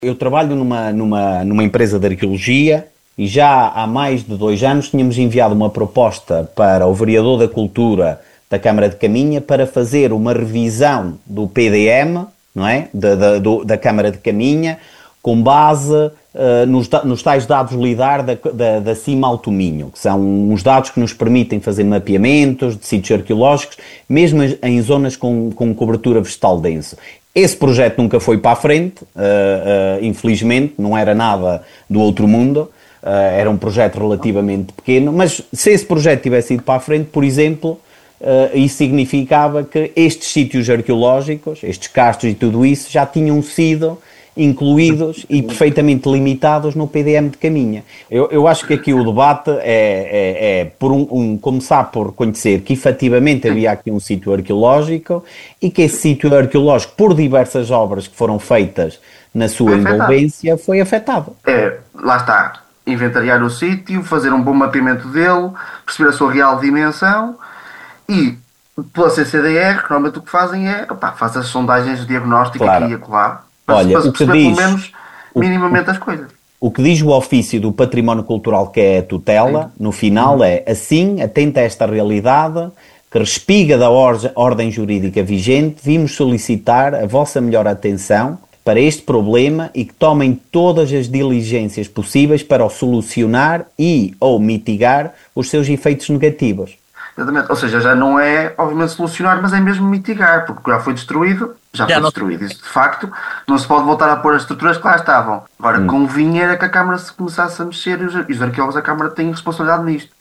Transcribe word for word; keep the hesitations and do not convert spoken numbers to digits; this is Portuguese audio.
Eu trabalho numa, numa, numa empresa de arqueologia e já há mais de dois anos tínhamos enviado uma proposta para o vereador da Cultura da Câmara de Caminha para fazer uma revisão do P D M, não é? Da, da, do- da Câmara de Caminha, com base eh, nos, da- nos tais dados LIDAR da, da, da Cima Alto Minho, que são uns dados que nos permitem fazer mapeamentos de sítios arqueológicos, mesmo em zonas com, com cobertura vegetal densa. Esse projeto nunca foi para a frente, eh, eh, infelizmente, não era nada do outro mundo, eh, era um projeto relativamente pequeno, mas se esse projeto tivesse ido para a frente, por exemplo, eh, isso significava que estes sítios arqueológicos, estes castros e tudo isso, já tinham sido incluídos e perfeitamente limitados no P D M de Caminha. Eu, eu acho que aqui o debate é, é- é por um, um- começar por reconhecer que efetivamente Sim, havia aqui um sítio arqueológico e que esse sítio arqueológico, por diversas obras que foram feitas na foi sua afetado. envolvência, foi afetado. É, lá está, inventariar o sítio, fazer um bom mapeamento dele, perceber a sua real dimensão e, pela C C D R, normalmente o que fazem é, opá, faz as sondagens de diagnóstico aqui Claro. e acolá, para se, Olha, para se o que perceber pelo diz, menos o, o minimamente as coisas. O que diz o ofício do património cultural, que é a Sim. tutela, no final Uhum. é assim, atenta a esta realidade, que respiga da or- ordem jurídica vigente, vimos solicitar a vossa melhor atenção para este problema e que tomem todas as diligências possíveis para o solucionar e ou mitigar os seus efeitos negativos. Exatamente. Ou seja, já não é, obviamente, solucionar, mas é mesmo mitigar, porque já foi destruído, já Já foi não. destruído. Isso, de facto, não se pode voltar a pôr as estruturas que lá estavam. Agora, Hum. convinha era que a Câmara se começasse a mexer e os, e os arqueólogos da Câmara têm responsabilidade nisto.